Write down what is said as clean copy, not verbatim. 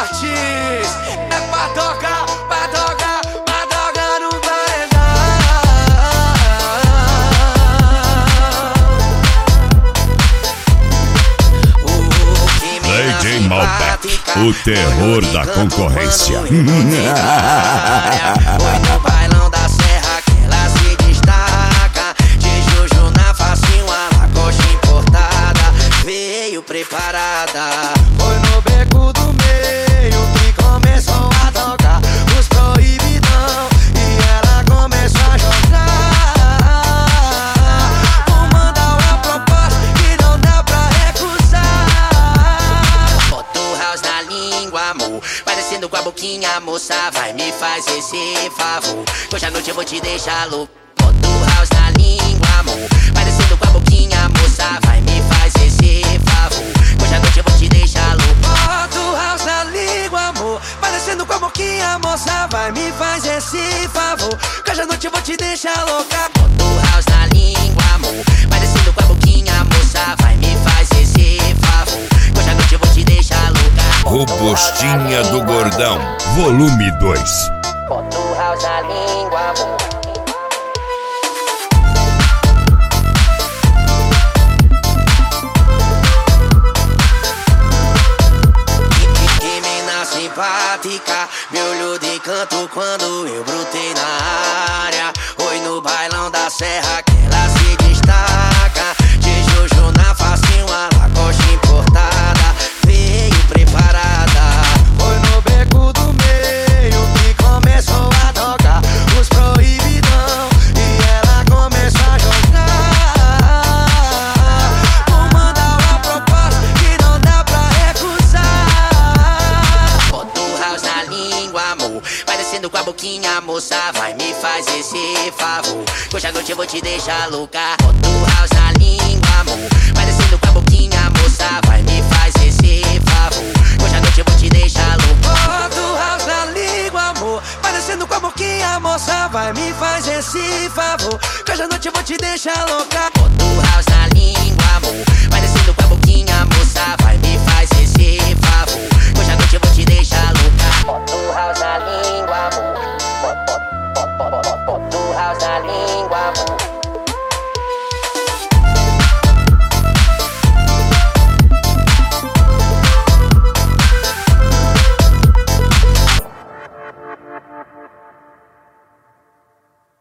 Martins. É pra tocar no paredão. DJ Malbec, o terror da concorrência. Foi no bailão da serra que ela se destaca. De Juju na facinho, a lacoste importada. Veio preparada. Foi no beco do meio que começou a tocar os proibidão. E ela começou a jogar. Vou mandar uma proposta que não dá pra recusar. Bota o house na língua, amor. Parecendo com a boquinha, moça, vai, me faz esse favor. Hoje à noite eu vou te deixar louco. Bota o house na língua, amor. Parecendo com a boquinha, moça, vai, me faz esse favor. Hoje à noite eu vou te deixar louco. Bota o house na língua, amor. Parecendo com a boquinha, moça, vai, me faz esse favor. Hoje à noite eu vou te deixar louca. Bota o house na língua, amor. Parecendo com a boquinha, moça, vai, me faz esse favor. Hoje à noite eu vou te deixar louca. Robostinha do Gordão, volume 2. Bota o house na língua, amor. Que mina simpática, me olhou de canto quando eu brotei na área. Foi no bailão da serra que ela se destaca. De Juju na facinho, a lacoste importada. Veio preparada. Foi no beco do meio que começou a tocar os proibidão. E ela começou a jogar. Vou mandar uma proposta que não dá pra recusar. Bota o house na língua, amor. Parecendo com a boquinha, moça, vai, me faz esse favor. Hoje à noite eu vou te deixar louca. Bota o house na língua, amor. Parecendo com a boquinha, moça, vai, me faz esse favor. Hoje à noite eu vou te deixar louca. Bota o house na língua, amor. Parecendo com a boquinha, moça, vai, me faz esse favor. Hoje à noite eu vou te deixar louca.